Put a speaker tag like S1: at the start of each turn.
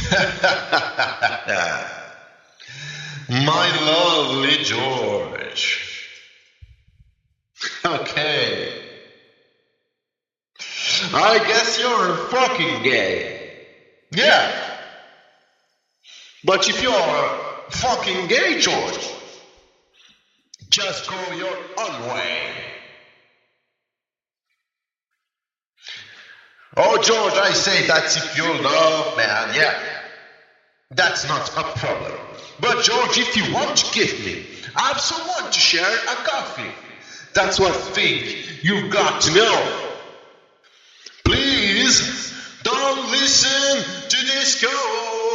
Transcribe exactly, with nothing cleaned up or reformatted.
S1: My lovely George. Okay. I guess you're fucking gay. Yeah. But if you're fucking gay, George, just go your own way. Oh, George, I say that's if you love, man, yeah. That's not a problem. But, George, if you want to give me, I have someone to share a coffee. That's one thing you've got to know. Please don't listen to this code.